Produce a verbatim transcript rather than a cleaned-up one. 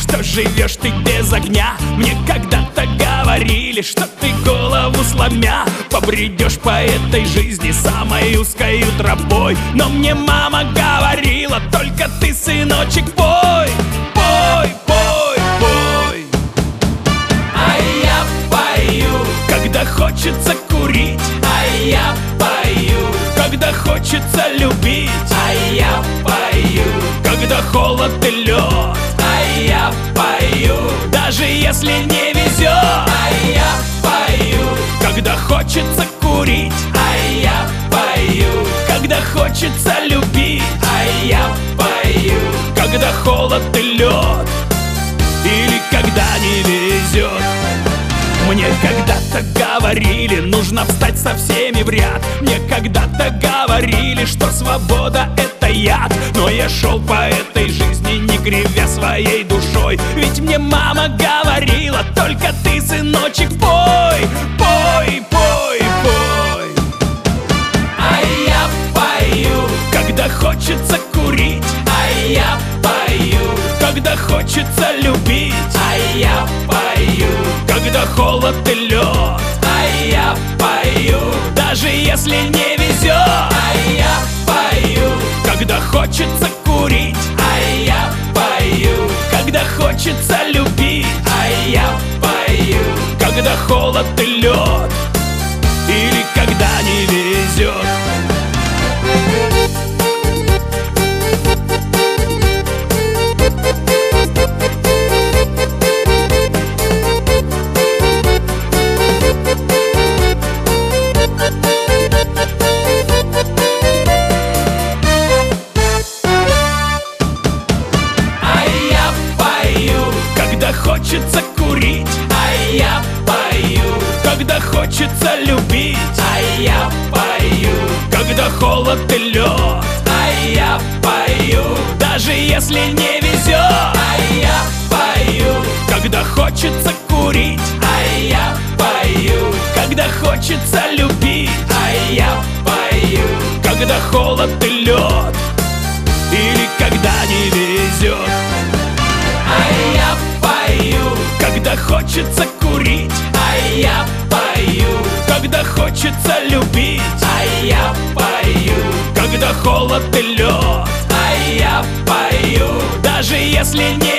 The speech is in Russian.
что живешь ты без огня. Мне когда-то говорили, что ты голову сломя побредешь по этой жизни самой узкой тропой. Но мне мама говорила: только ты, сыночек, пой, пой, пой, пой. А я пою, когда хочется курить. А я пою, когда хочется любить. А я пою, когда холод и лед. А я пою, даже если не везет. А я пою, когда хочется курить. А я пою, когда хочется любить. А я пою, когда холод и лед, или когда не везет. Мне когда-то говорили, нужно встать со всеми в ряд. Мне когда-то говорили, что свобода — это яд. Но я шел по этой жизни, не кривя своей душой. Ведь мне мама говорила: только ты, сыночек, пой, пой, пой, пой. А я пою, когда хочется курить. А я пою, когда хочется любить. А я пою, когда холод и лед. А я пою, даже если не везет. А я пою, когда хочется курить. А я пою, когда хочется любить. А я пою, когда холод и лед, или когда не везет. Хочется курить. А я пою, когда хочется любить. А я пою, когда холод и лед. А я пою, даже если не везет. А я пою, когда хочется курить. А я пою, когда хочется любить. А я пою, когда холод и лед, или когда не везет. А я пою, когда хочется курить. А я пою, когда хочется любить. А я пою, когда холод и лед. А я пою, даже если не